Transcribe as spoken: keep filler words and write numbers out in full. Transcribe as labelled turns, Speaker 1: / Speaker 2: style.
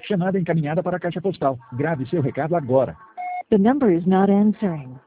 Speaker 1: Chamada encaminhada para a caixa postal. Grave seu recado agora.
Speaker 2: The number is not answering.